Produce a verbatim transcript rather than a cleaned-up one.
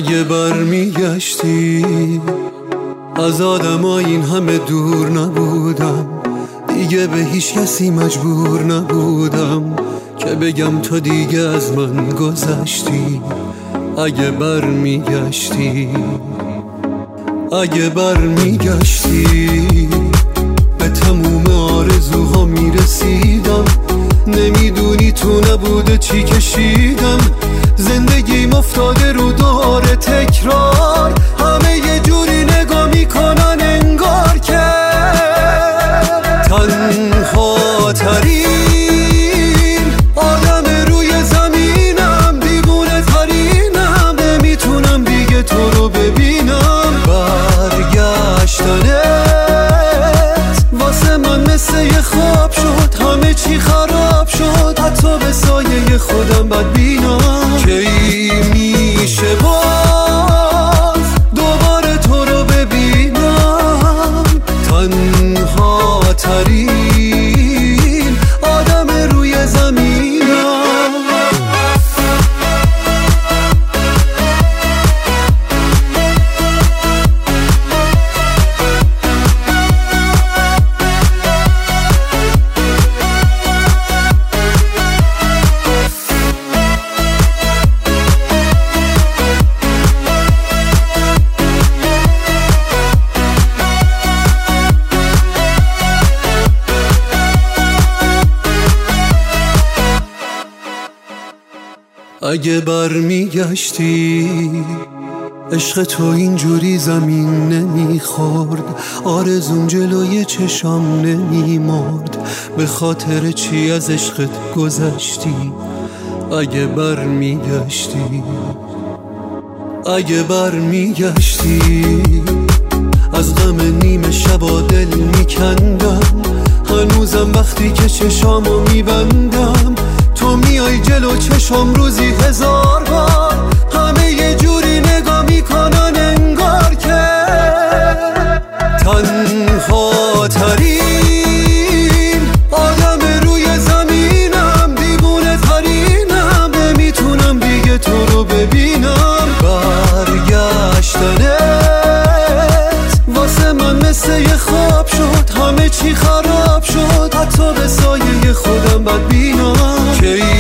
اگه برمیگشتی از آدم ها این همه دور نبودم، دیگه به هیچ کسی مجبور نبودم که بگم تو دیگه از من گذشتی. اگه برمیگشتی اگه برمیگشتی به تموم آرزوها میرسیدم. نمیدونی تو نبوده چی کشیدم، زندگیم افتاده رو دوباره تکرار. همه یه جوری نگاه میکنن انگار که تنها ترین آدم روی زمینم، دیوونه ترینم، نمیتونم دیگه تو رو ببینم. برگشتنت واسه من مثل یه خواب شد، همه چی خراب شد، حتی به سایه خودم بدبینم. کی میشه باز دوباره تو رو ببینم، تنها ترین آدم روی زمینم. اگه برمیگشتی عشق تو اینجوری زمین نمیخورد، آرزوم جلوی چشام نمیمرد. به خاطر چی از عشقت گذشتی؟ اگه برمیگشتی اگه برمیگشتی از غم نیمه شبا دل میکندم. هنوزم وقتی که چشامو میبندم تو میای جلو چشم روزی هزار بار. همه یه جوری نگاه میکنن انگار که تنها ترین آدم روی زمینم، دیوونه ترینم، نمیتونم دیگه تو رو ببینم. برگشتنت واسه من مثل یه خواب شد، همه چی خراب شد، حتی به سایه خودم بدبینم. کی